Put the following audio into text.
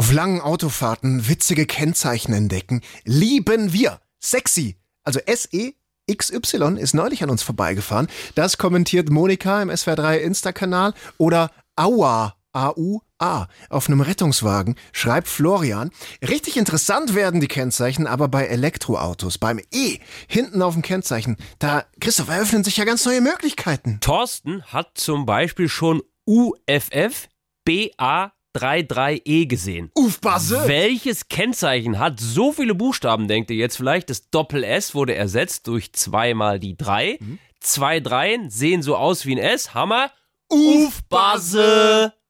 Auf langen Autofahrten witzige Kennzeichen entdecken. Lieben wir. Sexy. Also SEXY ist neulich an uns vorbeigefahren. Das kommentiert Monika im SWR3 Insta-Kanal. Oder Aua. AUA. Auf einem Rettungswagen schreibt Florian. Richtig interessant werden die Kennzeichen, aber bei Elektroautos, beim E, hinten auf dem Kennzeichen, da, Christoph, eröffnen sich ja ganz neue Möglichkeiten. Thorsten hat zum Beispiel schon UFF BA33E gesehen. Ufbase! Welches Kennzeichen hat so viele Buchstaben, denkt ihr jetzt vielleicht? Das Doppel-S wurde ersetzt durch 2 mal die 3. 2 Dreien sehen so aus wie ein S. Hammer. Ufbase!